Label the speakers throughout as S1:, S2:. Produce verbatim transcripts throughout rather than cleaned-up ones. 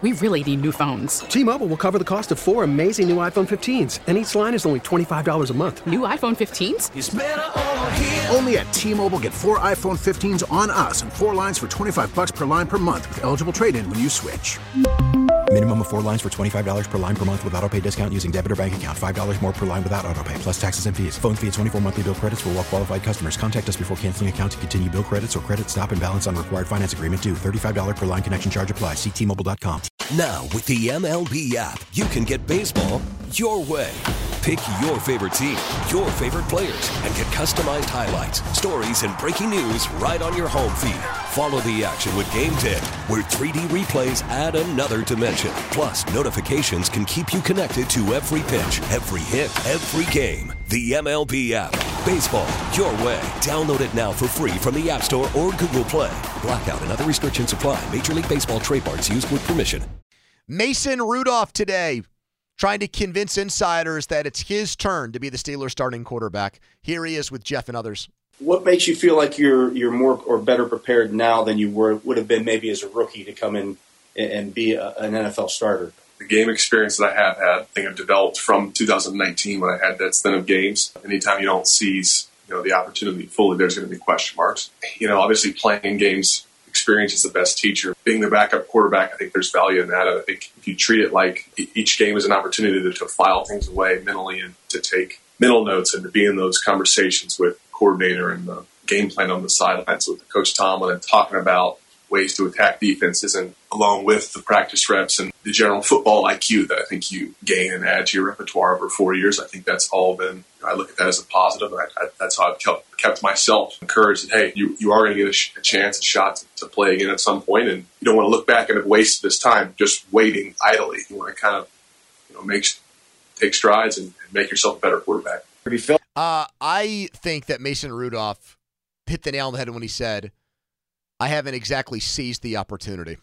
S1: we really need new phones.
S2: T-Mobile will cover the cost of four amazing new iPhone fifteens, and each line is only twenty-five dollars a month.
S1: New iPhone fifteens?
S3: It's better over here.
S4: Only at T-Mobile, get four iPhone fifteens on us and four lines for twenty-five dollars per line per month with eligible trade-in when you switch.
S5: Minimum of four lines for twenty-five dollars per line per month with autopay discount using debit or bank account. five dollars more per line without autopay, plus taxes and fees. Phone fee at twenty-four monthly bill credits for well-qualified customers. Contact us before canceling account to continue bill credits or credit stop and balance on required finance agreement due. thirty-five dollars per line connection charge applies. See T Mobile dot com.
S6: Now, with the M L B app, you can get baseball your way. Pick your favorite team, your favorite players, and get customized highlights, stories, and breaking news right on your home feed. Follow the action with Game Day, where three D replays add another dimension. Plus, notifications can keep you connected to every pitch, every hit, every game. The M L B app. Baseball your way. Download it now for free from the App Store or Google Play. Blackout and other restrictions apply. Major League Baseball trademarks used with permission.
S7: Mason Rudolph today trying to convince insiders that it's his turn to be the Steelers starting quarterback. Here he is with Jeff and others.
S8: What makes you feel like you're you're more or better prepared now than you were would have been maybe as a rookie to come in and be a, an N F L starter?
S9: The game experience that I have had, I think I've developed from two thousand nineteen when I had that stint of games. Anytime you don't seize, you know, the opportunity fully, there's going to be question marks. You know, obviously playing games, experience is the best teacher. Being the backup quarterback, I think there's value in that. And I think if you treat it like each game is an opportunity to, to file things away mentally and to take mental notes and to be in those conversations with coordinator and the game plan on the sidelines with Coach Tomlin and talking about ways to attack defenses, and along with the practice reps and the general football I Q that I think you gain and add to your repertoire over four years, I think that's all been, I look at that as a positive. And I, I, that's how I've kept, kept myself encouraged that, hey, you, you are going to get a, sh- a chance, a shot to, to play again at some point, and you don't want to look back and have wasted this time just waiting idly. You want to kind of, you know, make take strides and, and make yourself a better quarterback.
S7: Uh, I think that Mason Rudolph hit the nail on the head when he said, I haven't exactly seized the opportunity.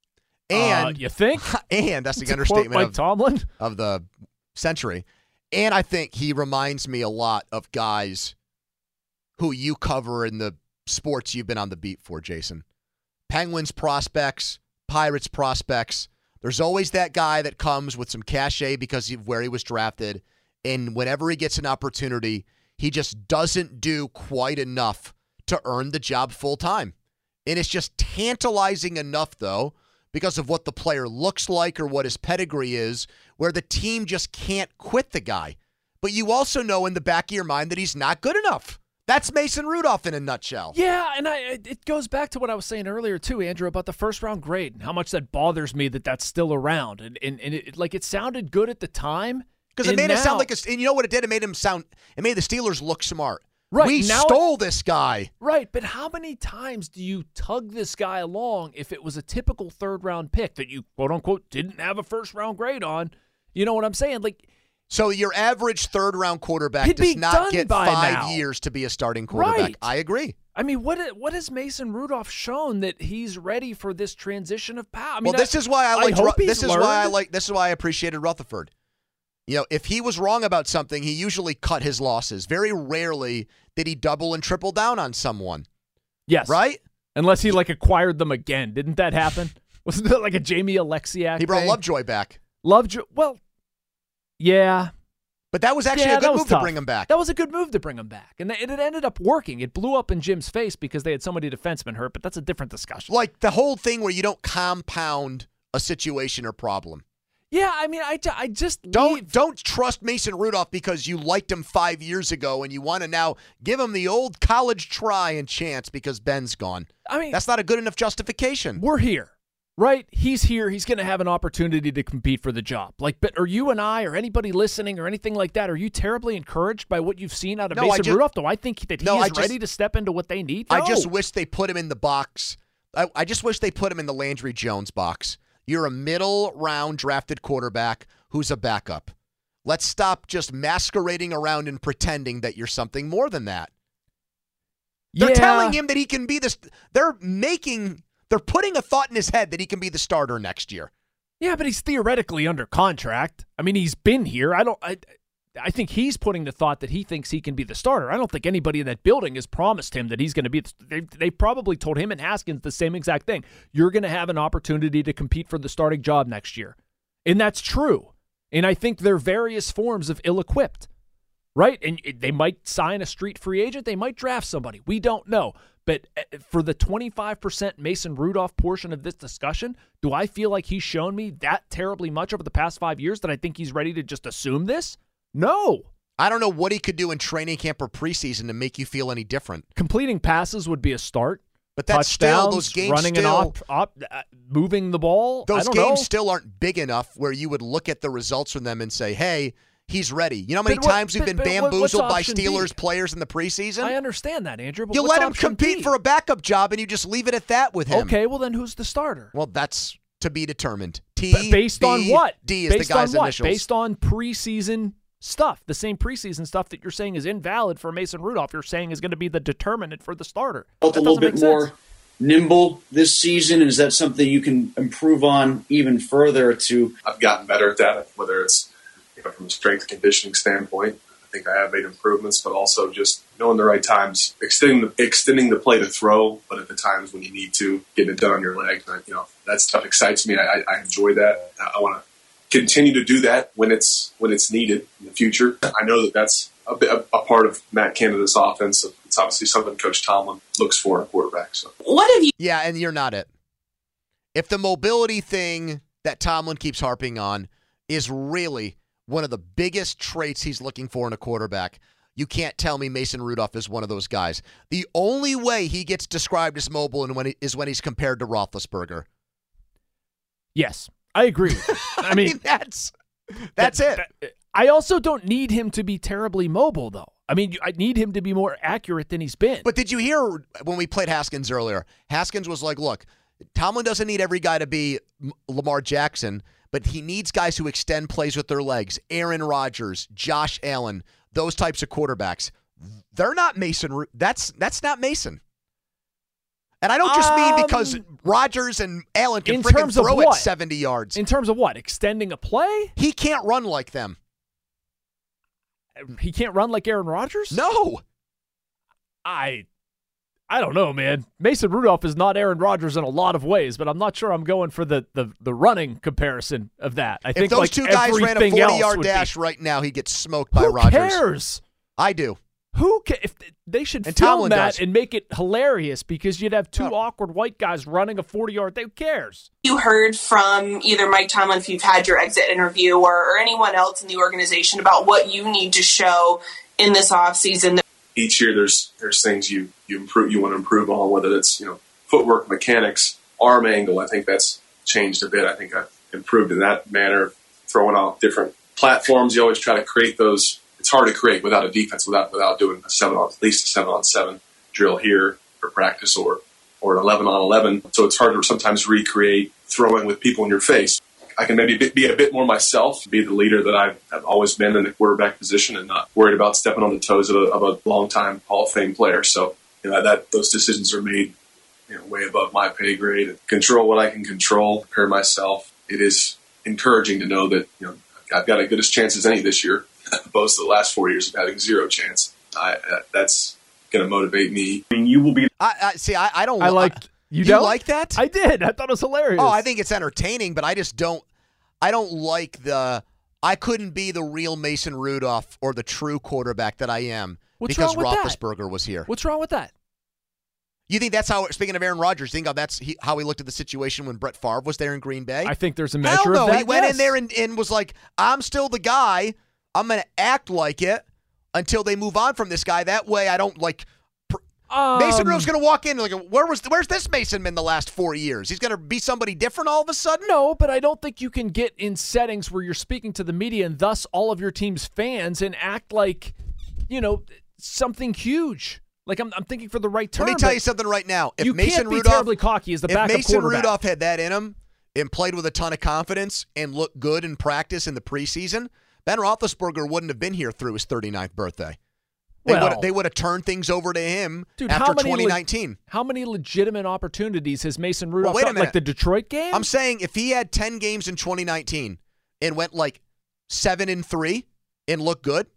S7: And
S10: uh, you think?
S7: And that's the
S10: to
S7: understatement
S10: quote Mike
S7: of,
S10: Tomlin?
S7: of the century. And I think he reminds me a lot of guys who you cover in the sports you've been on the beat for, Jason. Penguins prospects, Pirates prospects. There's always that guy that comes with some cachet because of where he was drafted. And whenever he gets an opportunity, he just doesn't do quite enough to earn the job full time. And it's just tantalizing enough, though, because of what the player looks like or what his pedigree is, where the team just can't quit the guy. But you also know in the back of your mind that he's not good enough. That's Mason Rudolph in a nutshell.
S10: Yeah, and I it goes back to what I was saying earlier, too, Andrew, about the first-round grade and how much that bothers me that that's still around. And, and, and it, like, it sounded good at the time.
S7: Because it made
S10: now,
S7: it sound like a, and you know what it did? It made him sound, it made the Steelers look smart.
S10: Right,
S7: we
S10: now
S7: stole
S10: it,
S7: this guy.
S10: Right, but how many times do you tug this guy along if it was a typical third-round pick that you, quote-unquote, didn't have a first-round grade on? You know what I'm saying? Like,
S7: so your average third-round quarterback does not get five now. years to be a starting quarterback.
S10: Right.
S7: I agree.
S10: I mean, what what has Mason Rudolph shown that he's ready for this transition of power? I mean,
S7: well, this
S10: I,
S7: is why I like.
S10: I
S7: This is
S10: learned.
S7: why I like. This is why I appreciated Rutherford. You know, if he was wrong about something, he usually cut his losses. Very rarely did he double and triple down on someone.
S10: Yes.
S7: Right?
S10: Unless he, like, acquired them again. Didn't that happen? Wasn't that like a Jamie Alexiak
S7: He brought
S10: thing?
S7: Lovejoy back.
S10: Lovejoy, well, yeah.
S7: But that was actually
S10: yeah,
S7: a good move
S10: tough.
S7: to bring him back.
S10: That was a good move to bring him back. And it ended up working. It blew up in Jim's face because they had so many defensemen hurt, but that's a different discussion.
S7: Like the whole thing where you don't compound a situation or problem.
S10: Yeah, I mean, I, I just
S7: don't
S10: leave.
S7: don't trust Mason Rudolph because you liked him five years ago and you want to now give him the old college try and chance because Ben's gone.
S10: I mean,
S7: that's not a good enough justification.
S10: We're here, right? He's here. He's going to have an opportunity to compete for the job. Like, but are you and I or anybody listening or anything like that? Are you terribly encouraged by what you've seen out of
S7: no,
S10: Mason
S7: just,
S10: Rudolph? Do I think that he
S7: no,
S10: is
S7: just,
S10: ready to step into what they need? No.
S7: I just wish they put him in the box. I, I just wish they put him in the Landry Jones box. You're a middle round drafted quarterback who's a backup. Let's stop just masquerading around and pretending that you're something more than that. They're
S10: yeah.
S7: telling him that he can be this. They're making, they're putting a thought in his head that he can be the starter next year.
S10: Yeah, but he's theoretically under contract. I mean, he's been here. I don't, I, I think he's putting the thought that he thinks he can be the starter. I don't think anybody in that building has promised him that he's going to be. They they probably told him and Haskins the same exact thing. You're going to have an opportunity to compete for the starting job next year, and that's true. And I think they're various forms of ill-equipped, right? And they might sign a street free agent. They might draft somebody. We don't know. But for the twenty-five percent Mason Rudolph portion of this discussion, do I feel like he's shown me that terribly much over the past five years that I think he's ready to just assume this? No.
S7: I don't know what he could do in training camp or preseason to make you feel any different.
S10: Completing passes would be a start.
S7: But that's
S10: Touchdowns,
S7: still, those games
S10: running
S7: still,
S10: and op, op, uh, moving the ball.
S7: Those
S10: I don't
S7: games
S10: know.
S7: still aren't big enough where you would look at the results from them and say, hey, he's ready. You know how many
S10: But what-
S7: times we've
S10: but-
S7: been
S10: but what- what's
S7: bamboozled by
S10: option B?
S7: Steelers players in the preseason?
S10: I understand that, Andrew. But
S7: You
S10: what's
S7: let him
S10: option
S7: compete
S10: B?
S7: for a backup job and you just leave it at that with him.
S10: Okay, well then who's the starter?
S7: Well, that's to be determined. T,
S10: B- based
S7: B,
S10: on what?
S7: D is
S10: based
S7: the guy's
S10: on what?
S7: initials.
S10: Based on preseason stuff. The same preseason stuff that you're saying is invalid for Mason Rudolph, you're saying is going to be the determinant for the starter.
S3: Felt
S10: That
S3: a little
S10: doesn't
S3: bit
S10: make
S3: more
S10: sense.
S3: nimble this season. Is that something you can improve on even further to
S9: I've gotten better at that, whether it's you know, from a strength and conditioning standpoint. I think I have made improvements, but also just knowing the right times, extending the, extending the play to throw, but at the times when you need to, getting it done on your leg. You know, that stuff excites me. I, I enjoy that. I want to continue to do that when it's when it's needed in the future. I know that that's a, bit, a, a part of Matt Canada's offense. It's obviously something Coach Tomlin looks for in a quarterback. So
S11: What have you?
S7: Yeah, and you're not it. If the mobility thing that Tomlin keeps harping on is really one of the biggest traits he's looking for in a quarterback, you can't tell me Mason Rudolph is one of those guys. The only way he gets described as mobile and when he, is when he's compared to Roethlisberger.
S10: Yes, I agree with you. I mean,
S7: I mean that's that's
S10: that-
S7: it.
S10: that- I also don't need him to be terribly mobile, though. I mean, I need him to be more accurate than he's been.
S7: But did you hear when we played Haskins earlier? Haskins was like, look, Tomlin doesn't need every guy to be Lamar Jackson, but he needs guys who extend plays with their legs. Aaron Rodgers, Josh Allen, those types of quarterbacks. They're not Mason. That's that's not Mason. And I don't just
S10: Um,
S7: mean because Rodgers and Allen can
S10: in
S7: freaking
S10: terms of
S7: throw it
S10: what?
S7: seventy yards.
S10: In terms of what? Extending a play?
S7: He can't run like them.
S10: He can't run like Aaron Rodgers?
S7: No.
S10: I I don't know, man. Mason Rudolph is not Aaron Rodgers in a lot of ways, but I'm not sure I'm going for the the, the running comparison of that. I
S7: If
S10: think
S7: those
S10: like
S7: two guys ran a
S10: everything else
S7: forty-yard
S10: would
S7: dash
S10: be,
S7: right now, he'd get smoked by
S10: who
S7: Rodgers.
S10: cares?
S7: I do.
S10: Who ca- if they should
S7: And
S10: film
S7: Tomlin
S10: that
S7: does.
S10: and make it hilarious because you'd have two
S7: No.
S10: awkward white guys running a forty-yard. Who cares?
S11: You heard from either Mike Tomlin, if you've had your exit interview, or, or anyone else in the organization about what you need to show in this offseason?
S9: each year there's there's things you you improve you want to improve on, whether it's you know footwork, mechanics, arm angle. I think that's changed a bit. I think I've improved in that manner, throwing out different platforms. You always try to create those. It's hard to create without a defense, without without doing a seven on at least a seven on seven drill here for practice, or or an eleven on eleven. So it's hard to sometimes recreate throwing with people in your face. I can maybe be a bit more myself, be the leader that I've, I've always been in the quarterback position, and not worried about stepping on the toes of a, of a long-time Hall of Fame player. So you know that those decisions are made you know, way above my pay grade. Control what I can control, prepare myself. It is encouraging to know that you know I've got as good a chance as any this year, opposed to the last four years of having zero chance. I, uh, that's going to motivate me.
S3: I mean, you will be.
S7: I, I see. I, I don't.
S10: I liked you.
S7: You
S10: Don't
S7: like that?
S10: I did. I thought it was hilarious.
S7: Oh, I think it's entertaining, but I just don't. I don't like the. I couldn't be the real Mason Rudolph or the true quarterback that I am
S10: What's
S7: because
S10: wrong with that?
S7: Roethlisberger was here.
S10: What's wrong with that?
S7: You think that's how? Speaking of Aaron Rodgers, you think how that's he, how he looked at the situation when Brett Favre was there in Green Bay?
S10: I think there's a measure
S7: Hell no,
S10: of that.
S7: he went
S10: yes.
S7: in there and, and was like, "I'm still the guy. I'm going to act like it until they move on from this guy. That way, I don't like."
S10: Um,
S7: Mason Rudolph's going to walk in like, where was where's this Mason been the last four years? He's going to be somebody different all of a sudden?
S10: No, but I don't think you can get in settings where you're speaking to the media and thus all of your team's fans and act like, you know, something huge. Like I'm, I'm thinking for the right term.
S7: Let me tell
S10: but
S7: you something right now. If
S10: you
S7: Mason
S10: can't be
S7: Rudolph,
S10: terribly cocky as the
S7: if
S10: backup
S7: Mason
S10: quarterback.
S7: Rudolph had that in him and played with a ton of confidence and looked good in practice in the preseason, Ben Roethlisberger wouldn't have been here through his thirty-ninth birthday. They
S10: Well,
S7: would they would have turned things over to him
S10: dude,
S7: after
S10: how many
S7: twenty
S10: le-
S7: nineteen.
S10: how many legitimate opportunities has Mason Rudolph
S7: wait a
S10: got?
S7: minute.
S10: Like the Detroit game?
S7: I'm saying if he had ten games in twenty nineteen and went like seven and three and looked good,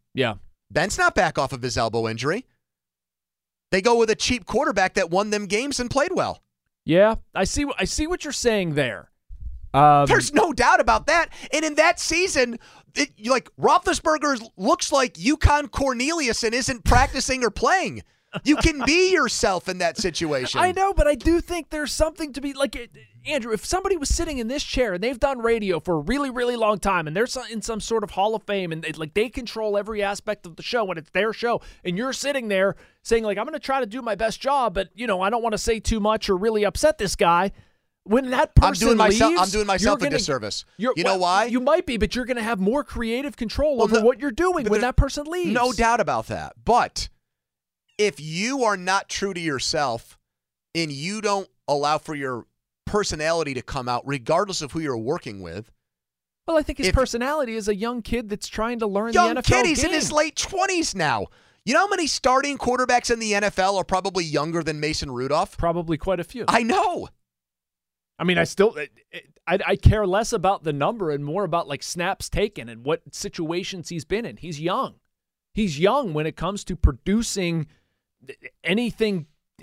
S10: Yeah.
S7: Ben's not back off of his elbow injury. They go with a cheap quarterback that won them games and played well.
S10: Yeah, I see. I see what you're saying there. Um,
S7: There's no doubt about that. And in that season, it, like Roethlisberger looks like Yukon Cornelius and isn't practicing or playing. You can be yourself in that situation.
S10: I know, but I do think there's something to be like, Andrew, if somebody was sitting in this chair and they've done radio for a really, really long time and they're in some sort of Hall of Fame and they, like they control every aspect of the show and it's their show, and you're sitting there saying like, I'm going to try to do my best job, but you know, I don't want to say too much or really upset this guy. When that person
S7: I'm doing myself,
S10: leaves,
S7: I'm doing myself
S10: gonna,
S7: a disservice.
S10: You
S7: know
S10: well,
S7: why?
S10: You might be, but you're going to have more creative control
S7: well,
S10: over
S7: the,
S10: what you're doing when that person leaves.
S7: No doubt about that. But if you are not true to yourself and you don't allow for your personality to come out, regardless of who you're working with.
S10: Well, I think his
S7: if,
S10: personality is a young kid that's trying to learn
S7: young
S10: the N F L
S7: kid, he's
S10: game.
S7: in his late twenties now. You know how many starting quarterbacks in the N F L are probably younger than Mason Rudolph?
S10: Probably quite a few.
S7: I know.
S10: I mean, I still, I, I care less about the number and more about like snaps taken and what situations he's been in. He's young. He's young when it comes to producing anything,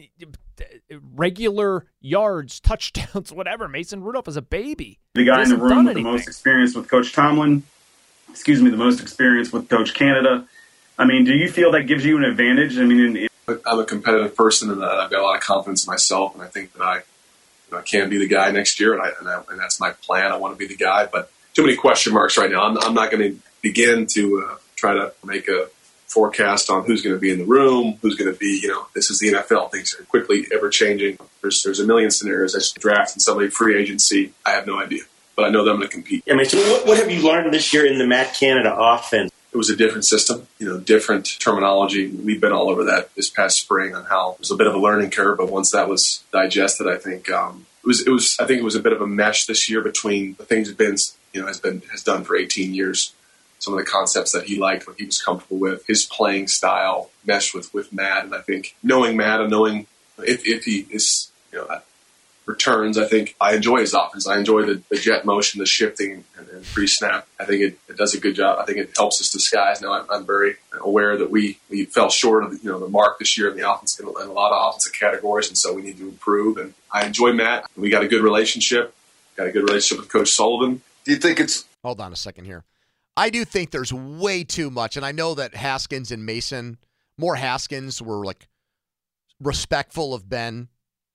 S10: regular yards, touchdowns, whatever. Mason Rudolph is a baby.
S12: The guy in the room with the most experience with Coach Tomlin, excuse me, the most experience with Coach Canada. I mean, do you feel that gives you an advantage? I mean, in, in-
S9: I'm a competitive person, and I've got a lot of confidence in myself, and I think that I, you know, I can be the guy next year, and, I, and, I, and that's my plan. I want to be the guy, but too many question marks right now. I'm, I'm not going to begin to uh, try to make a forecast on who's going to be in the room, who's going to be, you know, this is the N F L. Things are quickly ever changing. There's there's a million scenarios. I should draft and somebody free agency. I have no idea, but I know that I'm going to compete.
S13: I mean, so what, what have you learned this year in the Matt Canada offense?
S9: It was a different system, you know, different terminology. We've been all over that this past spring on how it was a bit of a learning curve, but once that was digested, I think um, it was. It was. I think it was a bit of a mesh this year between the things that Ben, you know, has been has done for eighteen years. Some of the concepts that he liked, what he was comfortable with, his playing style meshed with, with Matt. And I think knowing Matt and knowing if, if he is, you know, returns, I think I enjoy his offense. I enjoy the, the jet motion, the shifting, and, and pre-snap. I think it, it does a good job. I think it helps us disguise. Now I'm, I'm very aware that we, we fell short of the, you know, the mark this year in the offense in a lot of offensive categories, and so we need to improve. And I enjoy Matt. We got a good relationship. Got a good relationship with Coach Sullivan.
S14: Do you think it's...
S7: Hold on a second here. I do think there's way too much, and I know that Haskins and Mason, more Haskins, were like respectful of Ben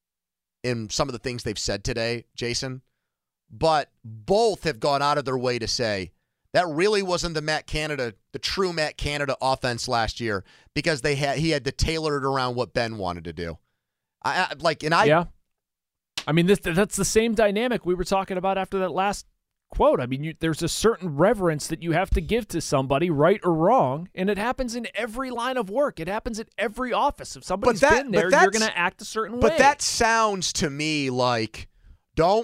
S7: in some of the things they've said today, Jason, but both have gone out of their way to say that really wasn't the Matt Canada, the true Matt Canada offense last year, because they had he had to tailor it around what Ben wanted to do. I, I like, and I
S10: yeah, I mean this that's the same dynamic we were talking about after that last quote. I mean, you, there's a certain reverence that you have to give to somebody, right or wrong, and it happens in every line of work. It happens at every office. If somebody's
S7: that,
S10: been there, you're going to act a certain
S7: but
S10: way.
S7: But that sounds to me like, don't,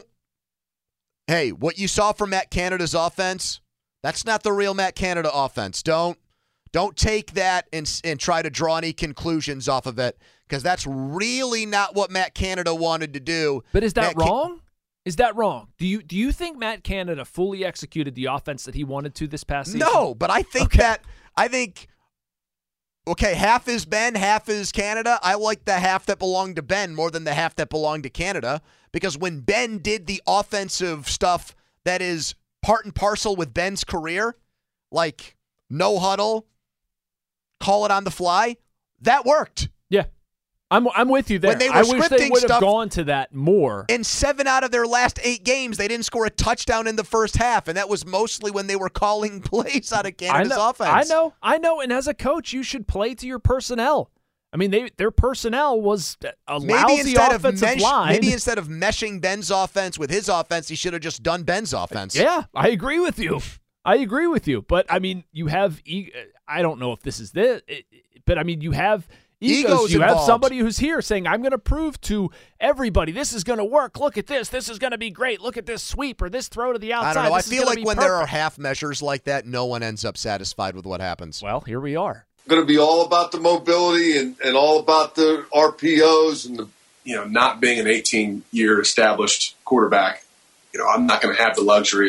S7: hey, what you saw from Matt Canada's offense, that's not the real Matt Canada offense. Don't, don't take that and, and try to draw any conclusions off of it, because that's really not what Matt Canada wanted to do.
S10: But is that
S7: Matt
S10: wrong?
S7: Can-
S10: Is that wrong? Do you do you think Matt Canada fully executed the offense that he wanted to this past season?
S7: No, but I think
S10: okay.
S7: that I think okay, half is Ben, half is Canada. I like the half that belonged to Ben more than the half that belonged to Canada, because when Ben did the offensive stuff that is part and parcel with Ben's career, like no huddle, call it on the fly, that worked.
S10: Yeah. I'm I'm with you there.
S7: When they were
S10: I wish they
S7: scripting
S10: would have
S7: stuff,
S10: gone to that more.
S7: In seven out of their last eight games, they didn't score a touchdown in the first half, and that was mostly when they were calling plays out of Canada's
S10: I know,
S7: offense.
S10: I know, I know. And as a coach, you should play to your personnel. I mean, they their personnel was a
S7: maybe
S10: lousy
S7: instead
S10: offensive
S7: of mesh,
S10: line.
S7: Maybe instead of meshing Ben's offense with his offense, he should have just done Ben's offense.
S10: Yeah, I agree with you. I agree with you. But I mean, you have. I don't know if this is this, but I mean, you have. Egos.
S7: Egos
S10: you
S7: involved.
S10: have somebody who's here saying, I'm going to prove to everybody this is going to work. Look at this. This is going to be great. Look at this sweep or this throw to the outside.
S7: I don't know.
S10: This
S7: I feel like when
S10: perfect.
S7: there are half measures like that, no one ends up satisfied with what happens.
S10: Well, here we are.
S14: Going to be all about the mobility and, and all about the R P Os and the.
S9: You know, not being an eighteen-year established quarterback, you know, I'm not going to have the luxury of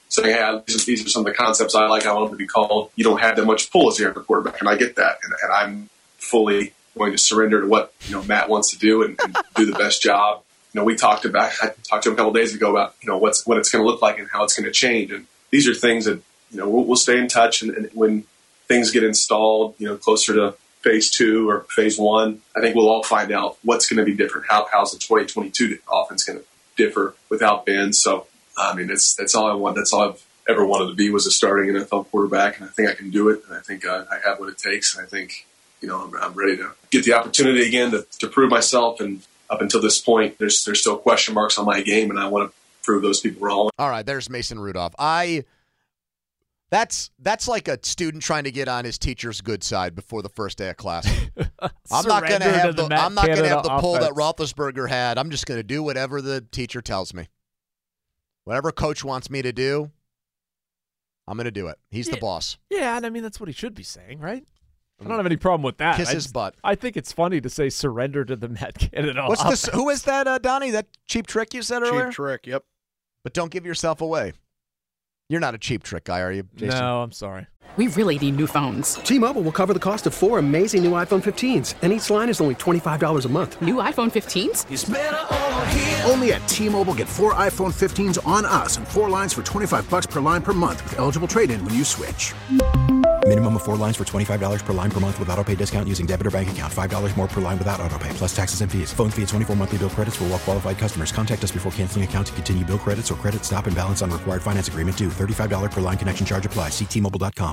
S9: saying, hey, these are, these are some of the concepts I like, I want them to be called. You don't have that much pull as you're the quarterback, and I get that. And, and I'm fully going to surrender to what, you know, Matt wants to do and, and do the best job. You know, we talked about, I talked to him a couple of days ago about, you know, what's, what it's going to look like and how it's going to change. And these are things that, you know, we'll, we'll stay in touch. And, and when things get installed, you know, closer to phase two or phase one, I think we'll all find out what's going to be different. How, how's the twenty twenty-two offense going to differ without Ben? So, I mean, it's, that's all I want. That's all I've ever wanted to be, was a starting N F L quarterback. And I think I can do it. And I think uh, I have what it takes. And I think, you know, I'm, I'm ready to get the opportunity again to, to prove myself. And up until this point, there's, there's still question marks on my game, and I want to prove those people wrong.
S7: All right, there's Mason Rudolph. I that's that's like a student trying to get on his teacher's good side before the first day of class. I'm not going to have the, the I'm not going to have the pull that Roethlisberger had. I'm just going to do whatever the teacher tells me. Whatever coach wants me to do, I'm going to do it. He's
S10: yeah,
S7: the boss.
S10: Yeah, and I mean that's what he should be saying, right? I don't have any problem with that.
S7: Kiss
S10: I
S7: his
S10: just,
S7: butt.
S10: I think it's funny to say surrender to the Matt Canada.
S7: What's
S10: offense.
S7: this? Who is that, uh, Donnie? That cheap trick you said earlier?
S15: Cheap trick, yep.
S7: But don't give yourself away. You're not a cheap trick guy, are you, Jason?
S10: No, I'm sorry.
S1: We really need new phones.
S2: T-Mobile will cover the cost of four amazing new iPhone fifteens, and each line is only twenty-five dollars a month.
S1: New iPhone fifteens?
S4: It's better over here. Only at T-Mobile, get four iPhone fifteens on us and four lines for twenty-five bucks per line per month with eligible trade-in when you switch.
S5: Minimum of four lines for twenty-five dollars per line per month with autopay discount using debit or bank account. five dollars more per line without autopay, plus taxes and fees. Phone fee at twenty-four monthly bill credits for well-qualified customers. Contact us before canceling account to continue bill credits or credit stop and balance on required finance agreement due. thirty-five dollars per line connection charge applies. See T Mobile dot com.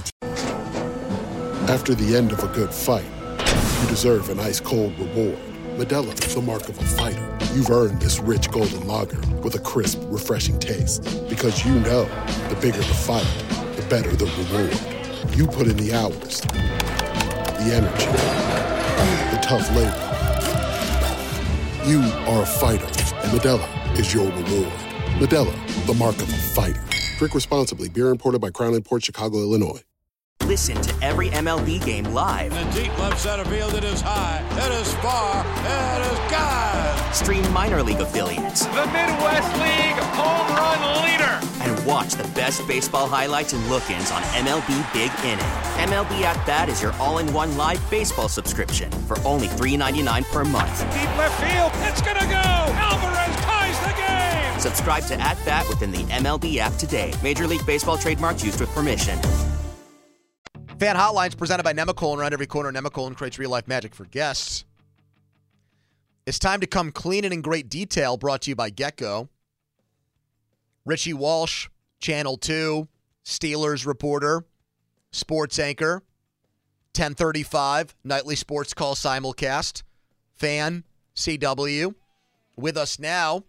S16: After the end of a good fight, you deserve an ice-cold reward. Modelo is the mark of a fighter. You've earned this rich golden lager with a crisp, refreshing taste. Because you know, the bigger the fight, the better the reward. You put in the hours, the energy, the tough labor. You are a fighter, and Modelo is your reward. Modelo, the mark of a fighter. Drink responsibly. Beer imported by Crown Imports, Chicago, Illinois.
S17: Listen to every M L B game live.
S18: In the deep left center field, it is high, it is far, it is gone.
S17: Stream minor league affiliates.
S18: The Midwest League home run leader.
S17: And watch the best baseball highlights and look-ins on M L B Big Inning. M L B At Bat is your all-in-one live baseball subscription for only three dollars and ninety-nine cents per month.
S18: Deep left field, it's gonna go. Alvarez ties the game.
S17: Subscribe to At Bat within the M L B app today. Major League Baseball trademarks used with permission.
S7: Fan Hotlines presented by Nemacolin. Around every corner, Nemacolin creates real-life magic for guests. It's time to come clean and in great detail, brought to you by Gecko. Richie Walsh, Channel two, Steelers reporter, sports anchor, ten thirty-five, nightly sports call simulcast, Fan, C W. With us now,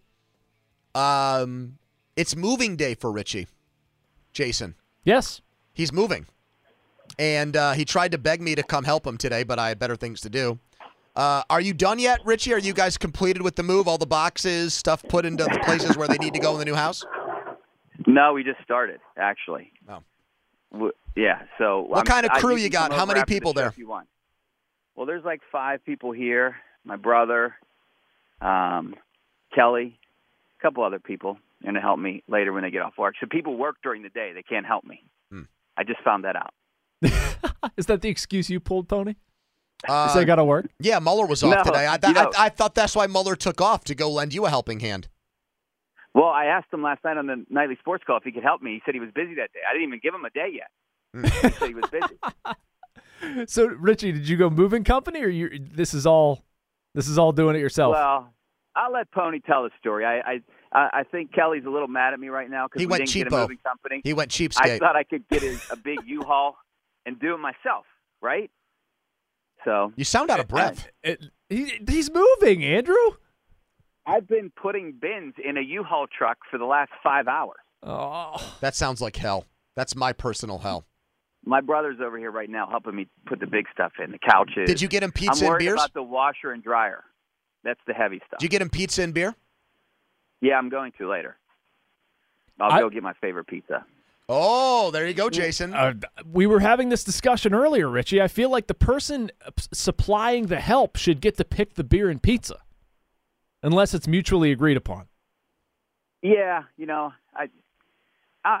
S7: um, it's moving day for Richie. Jason.
S10: Yes.
S7: He's moving. And uh, he tried to beg me to come help him today, but I had better things to do. Uh, are you done yet, Richie? Are you guys completed with the move? All the boxes, stuff put into the places where they need to go in the new house?
S19: No, we just started, actually.
S7: Oh.
S19: W- yeah, so...
S7: What
S19: I'm,
S7: kind of crew
S19: I, you
S7: you got? How many people
S19: the
S7: there?
S19: If you want. Well, there's like five people here. My brother, um, Kelly, a couple other people going to help me later when they get off work. So people work during the day. They can't help me.
S7: Hmm.
S19: I just found that out.
S10: Is that the excuse you pulled, Tony?
S7: Uh,
S10: you say I got to work?
S7: Yeah, Mueller was off
S19: No,
S7: today. I, th-
S19: you know-
S7: I, I thought that's why Mueller took off, to go lend you a helping hand.
S19: Well, I asked him last night on the nightly sports call if he could help me. He said he was busy that day. I didn't even give him a day yet. He said he was busy.
S10: So, Richie, did you go moving company, or you? This is all, this is all doing it yourself?
S19: Well, I'll let Pony tell the story. I I, I think Kelly's a little mad at me right now because
S7: He
S19: we
S7: went
S19: didn't get a
S7: cheapo.
S19: moving company.
S7: He went
S19: I
S7: cheapskate.
S19: thought I could get a, a big U-Haul and do it myself, right? So
S7: you sound out of breath.
S10: It, he, he's moving, Andrew.
S19: I've been putting bins in a U-Haul truck for the last five hours.
S10: Oh,
S7: that sounds like hell. That's my personal hell.
S19: My brother's over here right now helping me put the big stuff in, the couches.
S7: Did you get him pizza
S19: I'm
S7: and
S19: worried
S7: beers?
S19: about the washer and dryer. That's the heavy stuff.
S7: Did you get him pizza and beer?
S19: Yeah, I'm going to later. I'll
S10: I-
S19: go get my favorite pizza.
S7: Oh, there you go, Jason.
S10: Uh, we were having this discussion earlier, Richie. I feel like the person supplying the help should get to pick the beer and pizza, unless it's mutually agreed upon.
S19: Yeah, you know, I, I,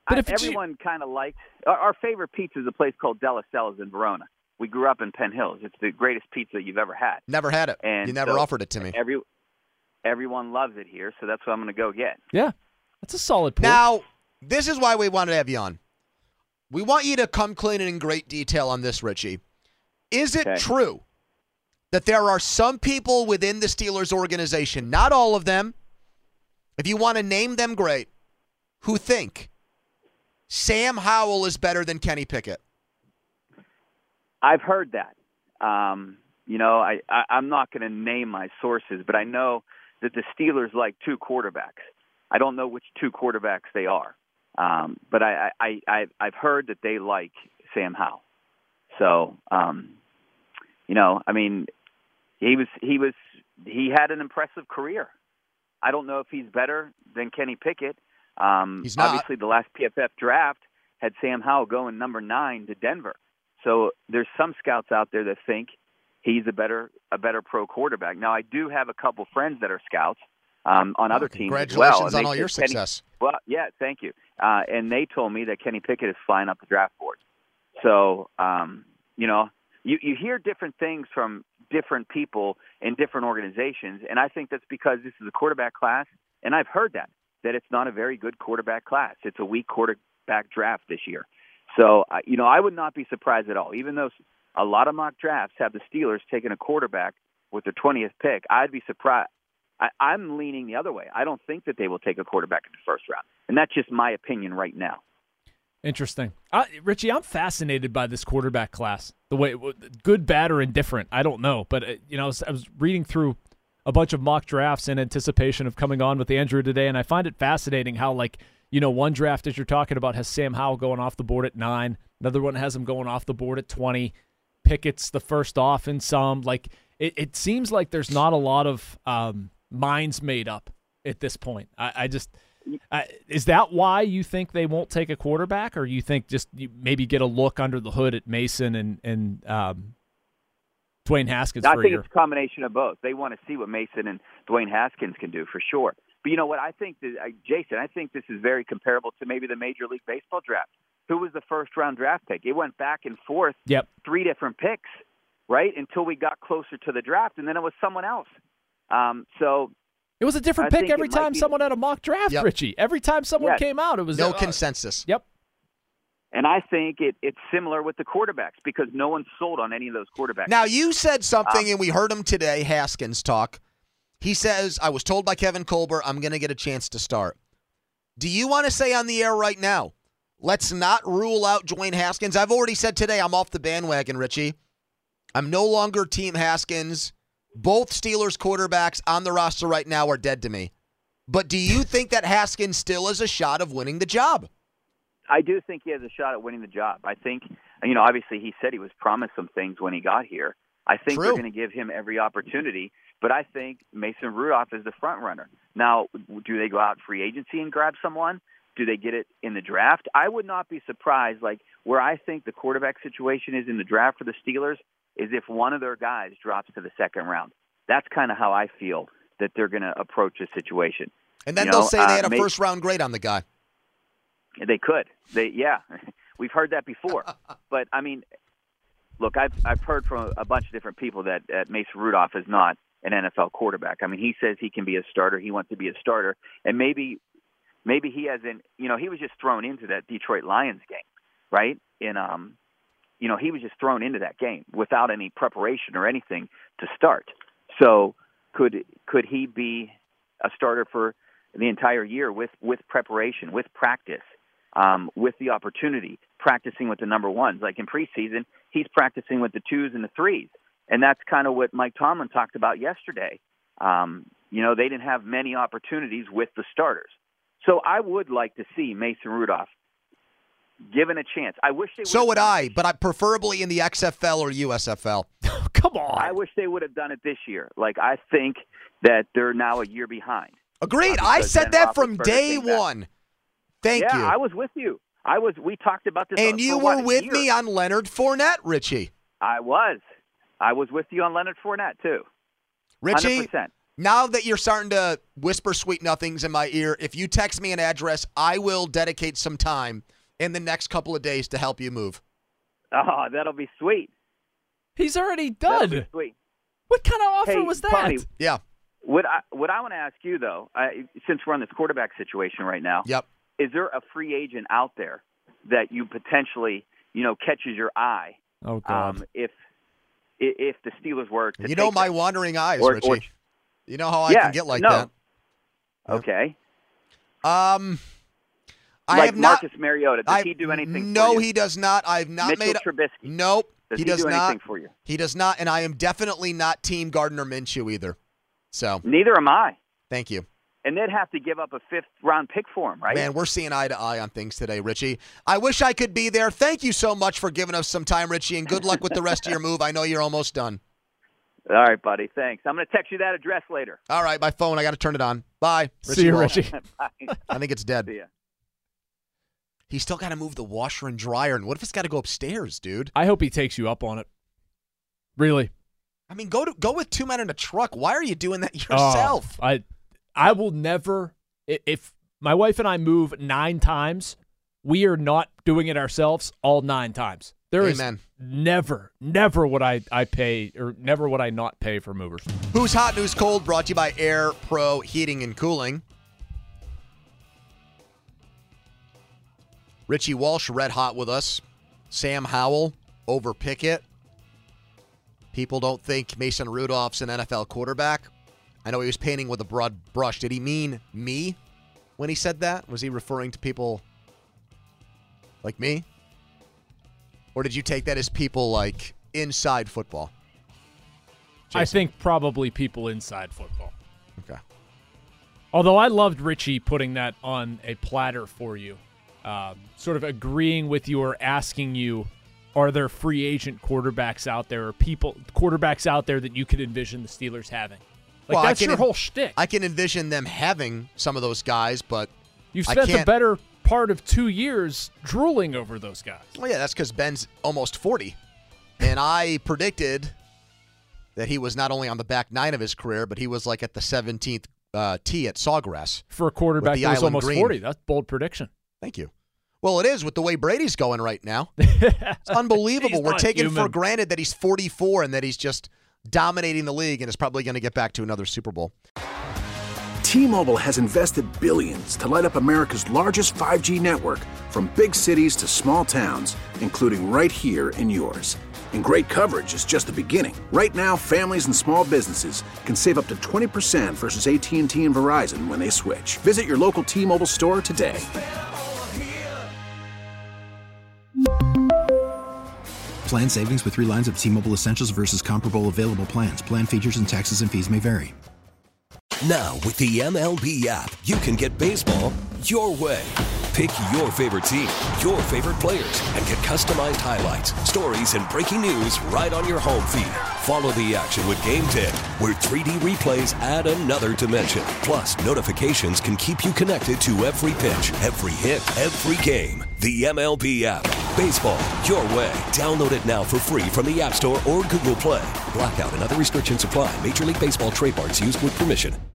S10: But
S19: I,
S10: if
S19: everyone kind of liked our, our favorite pizza is a place called Della Stella's in Verona. We grew up in Penn Hills. It's the greatest pizza you've ever had.
S7: Never had it.
S19: And
S7: you never
S19: so
S7: offered it to me.
S19: Every everyone loves it here, so that's what I'm going to go get.
S10: Yeah, that's a solid pool.
S7: Now, this is why we wanted to have you on. We want you to come clean and in great detail on this, Richie. Is it
S19: Okay.
S7: true that there are some people within the Steelers organization, not all of them, if you want to name them, great, who think Sam Howell is better than Kenny Pickett?
S19: I've heard that. Um, you know, I, I, I'm not going to name my sources, but I know that the Steelers like two quarterbacks. I don't know which two quarterbacks they are, um, but I, I, I, I've heard that they like Sam Howell. So, um, you know, I mean, he was he was he had an impressive career. I don't know if he's better than Kenny Pickett. Um,
S7: He's not.
S19: Obviously, the last P F F draft had Sam Howell going number nine to Denver. So there's some scouts out there that think he's a better a better pro quarterback. Now, I do have a couple friends that are scouts um, on
S7: Oh,
S19: other teams as
S7: congratulations
S19: well. and
S7: on
S19: they
S7: all your
S19: said Kenny-
S7: success.
S19: Well, yeah, thank you. Uh, and they told me that Kenny Pickett is flying up the draft board. So, um, you know, you, you hear different things from different people in different organizations, and I think that's because this is a quarterback class, and I've heard that, that it's not a very good quarterback class. It's a weak quarterback draft this year. So, uh, you know, I would not be surprised at all. Even though a lot of mock drafts have the Steelers taking a quarterback with their twentieth pick, I'd be surprised. I, I'm leaning the other way. I don't think that they will take a quarterback in the first round. And that's just my opinion right now.
S10: Interesting. Uh, Richie, I'm fascinated by this quarterback class. The way, good, bad, or indifferent, I don't know. But, uh, you know, I was, I was reading through a bunch of mock drafts in anticipation of coming on with Andrew today, and I find it fascinating how, like, you know, one draft, as you're talking about, has Sam Howell going off the board at nine. Another one has him going off the board at twenty. Pickett's the first off in some. Like, it, it seems like there's not a lot of um, minds made up at this point. I, I just uh, is that why you think they won't take a quarterback, or you think just you maybe get a look under the hood at Mason and and um, Dwayne Haskins
S19: I
S10: for a
S19: think
S10: year?
S19: it's a combination of both. They want to see what Mason and Dwayne Haskins can do for sure. But you know what? I think, that, uh, Jason, I think this is very comparable to maybe the Major League Baseball draft. Who was the first-round draft pick? It went back and forth,
S10: yep.
S19: three different picks, right, until we got closer to the draft, and then it was someone else. Um, so
S10: It was a different
S19: I
S10: pick
S19: think
S10: every
S19: it might
S10: time
S19: be-
S10: someone had a mock draft,
S7: Yep.
S10: Richie. Every time someone
S19: Yes.
S10: came out, it was
S7: No
S10: uh,
S7: consensus.
S10: Yep.
S19: And I think it, it's similar with the quarterbacks because no one's sold on any of those quarterbacks.
S7: Now, you said something,
S19: Um,
S7: and we heard him today, Haskins talk. He says, I was told by Kevin Colbert I'm going to get a chance to start. Do you want to say on the air right now, let's not rule out Dwayne Haskins? I've already said today I'm off the bandwagon, Richie. I'm no longer Team Haskins. Both Steelers quarterbacks on the roster right now are dead to me. But do you think that Haskins still has a shot of winning the job?
S19: I do think he has a shot at winning the job. I think, you know, obviously he said he was promised some things when he got here. I think
S7: True.
S19: they're going to give him every opportunity, but I think Mason Rudolph is the front runner. Now, do they go out free agency and grab someone? Do they get it in the draft? I would not be surprised. Like where I think the quarterback situation is in the draft for the Steelers is if one of their guys drops to the second round. That's kind of how I feel that they're going to approach the situation.
S7: And then
S19: You
S7: they'll
S19: know,
S7: say they
S19: uh,
S7: had a
S19: may-
S7: first-round grade on the guy.
S19: They could. They yeah, we've heard that before. But I mean, look, I've I've heard from a bunch of different people that, that Mason Rudolph is not an N F L quarterback. I mean, he says he can be a starter. He wants to be a starter, and maybe maybe he hasn't. You know, he was just thrown into that Detroit Lions game, right? In um, you know, he was just thrown into that game without any preparation or anything to start. So could could he be a starter for the entire year with with preparation, with practice? Um, with the opportunity, practicing with the number ones. Like in preseason, he's practicing with the twos and the threes. And that's kind of what Mike Tomlin talked about yesterday. Um, you know, they didn't have many opportunities with the starters. So I would like to see Mason Rudolph given a chance. I wish they would.
S7: So would I, but I preferably in the X F L or U S F L.
S10: Come on.
S19: I wish they would have done it this year. Like, I think that they're now a year behind.
S7: Agreed.
S19: Uh,
S7: I
S19: because
S7: said
S19: Ben
S7: that from
S19: Roethlisberger
S7: day
S19: came back.
S7: one. Thank
S19: yeah,
S7: you.
S19: I was with you. I was. We talked about this.
S7: And
S19: for
S7: you
S19: what,
S7: were
S19: a
S7: with
S19: year?
S7: me on Leonard Fournette, Richie.
S19: I was. I was with you on Leonard Fournette too.
S7: Richie,
S19: one hundred percent.
S7: Now that you're starting to whisper sweet nothings in my ear, if you text me an address, I will dedicate some time in the next couple of days to help you move.
S19: Oh, that'll be sweet.
S10: He's already
S19: That'll
S10: done.
S19: be sweet.
S10: What kind of offer
S19: Hey,
S10: was that?
S19: Tony,
S7: Yeah.
S19: What I what I want to ask you though, I, since we're on this quarterback situation right now,
S7: Yep.
S19: is there a free agent out there that you potentially, you know, catches your eye?
S10: Oh God.
S19: Um, if if the Steelers were to
S7: You know
S19: take
S7: my
S19: them?
S7: wandering eyes,
S19: Or-
S7: Richie.
S19: or-
S7: you know how I
S19: Yeah,
S7: can get like
S19: no.
S7: that.
S19: Okay.
S7: Um, I
S19: like
S7: have not.
S19: Marcus Mariota, does
S7: I-
S19: he do anything
S7: No,
S19: for you?
S7: he does not. I've not
S19: Mitchell
S7: made.
S19: Trubisky.
S7: Nope.
S19: Does
S7: he,
S19: he
S7: does
S19: do
S7: not.
S19: anything for you?
S7: He does not, and I am definitely not Team Gardner Minshew either. So
S19: Neither am I.
S7: thank you.
S19: And they'd have to give up a fifth round pick for him, right?
S7: Man, we're seeing eye to eye on things today, Richie. I wish I could be there. Thank you so much for giving us some time, Richie, and good luck with the rest of your move. I know you're almost done.
S19: All right, buddy. Thanks. I'm going to text you that address later.
S7: All right, my phone. I got to turn it on. Bye. Richie
S10: See you,
S7: Walsh.
S10: Richie.
S19: Bye.
S7: I think it's dead.
S19: See ya.
S7: He's still got to move the washer and dryer. And what if it's got to go upstairs, dude?
S10: I hope he takes you up on it. Really.
S7: I mean, go to go with two men in a truck. Why are you doing that
S10: Oh,
S7: yourself?
S10: I I will never i- if my wife and I move nine times, we are not doing it ourselves all nine times. There is
S7: Amen.
S10: never, never would I, I pay or never would I not pay for movers.
S7: Who's Hot and Who's Cold, brought to you by Air Pro Heating and Cooling. Richie Walsh, red hot with us. Sam Howell, over Pickett. People don't think Mason Rudolph's an N F L quarterback. I know he was painting with a broad brush. Did he mean me when he said that? Was he referring to people like me? Or did you take that as people like inside football?
S10: I
S7: Jason?
S10: think probably people inside football.
S7: Okay.
S10: Although I loved Richie putting that on a platter for you, um, sort of agreeing with you or asking you, are there free agent quarterbacks out there or people quarterbacks out there that you could envision the Steelers having? Like,
S7: Well, I
S10: that's
S7: can
S10: your
S7: en-
S10: whole shtick.
S7: I can envision them having some of those guys, but
S10: You've
S7: I
S10: spent the
S7: can't-
S10: better part of two years drooling over those guys.
S7: Well, yeah, that's because Ben's almost forty. And I predicted that he was not only on the back nine of his career, but he was like at the seventeenth uh, tee at Sawgrass.
S10: For a quarterback
S7: with the
S10: that was
S7: Island
S10: almost
S7: Green.
S10: forty. That's a bold prediction.
S7: Thank you. Well, it is with the way Brady's going right now. It's unbelievable.
S10: He's
S7: We're
S10: not
S7: taking
S10: human.
S7: for granted that he's forty-four and that he's just dominating the league and is probably going to get back to another Super Bowl.
S4: T-Mobile has invested billions to light up America's largest five G network, from big cities to small towns, including right here in yours. And great coverage is just the beginning. Right now, families and small businesses can save up to twenty percent versus A T and T and Verizon when they switch. Visit your local T-Mobile store today.
S5: Plan savings with three lines of T-Mobile Essentials versus comparable available plans. Plan features and taxes and fees may vary.
S6: Now, with the M L B app, you can get baseball your way. Pick your favorite team, your favorite players, and get customized highlights, stories, and breaking news right on your home feed. Follow the action with Game Day, where three D replays add another dimension. Plus, notifications can keep you connected to every pitch, every hit, every game. The M L B app. Baseball your way. Download it now for free from the App Store or Google Play. Blackout and other restrictions apply. Major League Baseball trademarks used with permission.